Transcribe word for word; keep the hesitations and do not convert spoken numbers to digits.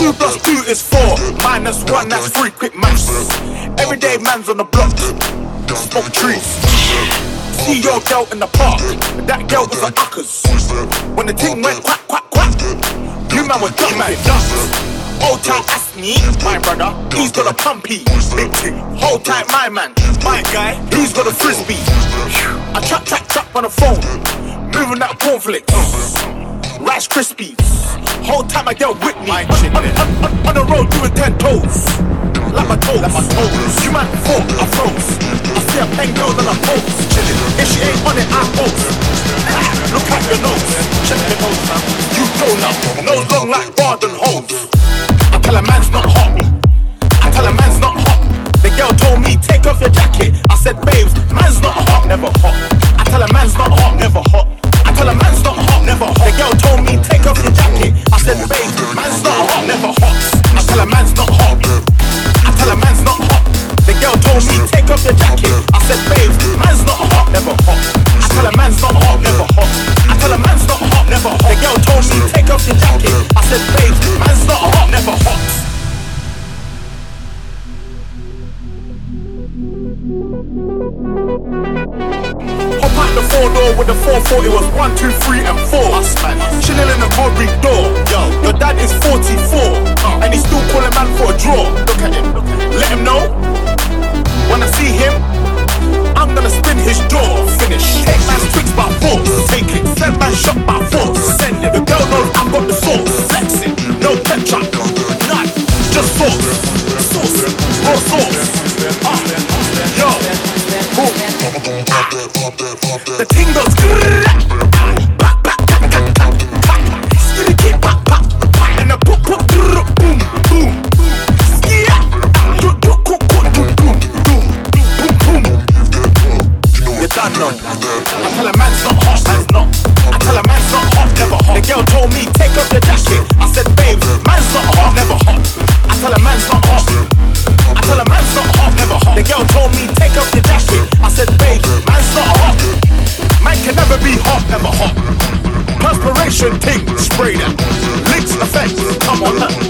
Two plus two is four, minus one, that's three, quick maths. Everyday man's on the block, smoke trees. See your girl in the park, that girl was a uckers. When the ting went quack, quack, quack, you man was dumb man, dust. Hold tight, ask me, my brother, he's got a pumpy, big ting. Hold tight, my man, my guy, he's got a frisbee. I trap, trap, trap on the phone, moving that cornflakes, Rice Krispies. Hold tight, my girl with me, on, on, on, on the road doing ten toes, like my toes, like my toes. You man thought I froze, I see a pen girl on a pose, chillin'. If she ain't on it, I post. Look at your nose, check your nose, man. You don't know, nose long like Bard and Hoes. I tell a man's not hot, I tell a man's not hot. The girl told me, take off your jacket. I said, babes, man's not hot, never hot. I tell a man's not hot, never hot. I tell a man's not hot, never hot. The girl told me, take off your jacket. I said, babes, man's not hot, never hot. I tell a man's not hot, I tell a man's not hot. The girl told me, take off your jacket. I said, babes, man's not hot, never hot. I tell a man's not hot, never hot. I tell a man's not hot, never hot. The girl told me, take off your jacket. I said, babes, man's not hot, never hot. Hop out the four door with the four forty, was one, two, three, and four. Us man, chilling in the Mulberry door. Yo, your dad is forty-four, uh, and he's still calling man for a draw. Look at him, look at him. Let him know. When I see him, I'm gonna spin his jaw. Finish. Take man's tricks by force. Take it. Send man shot by force. Send it. The girl knows I've got the sauce. Flex it. No ketchup. None. Just sauce. Sauce. Raw sauce. Ah. Yo. Boom. The ting goes. Back, back, back, back, back, back. Skitty, pop, pop, pop. And the boom, boom, boom, boom. I know. I tell a man's not hot, man's not. I tell a man's not hot, never hot. The girl told me, take off your jacket. I said, babes, man's not hot, never hot. I tell a man's not hot. I tell a man's not hot, never hot. The girl told me, take off your jacket. I said, babes, man's not hot. Man can never be hot, never hot. Perspiration ting, spray that. Links effect, come on.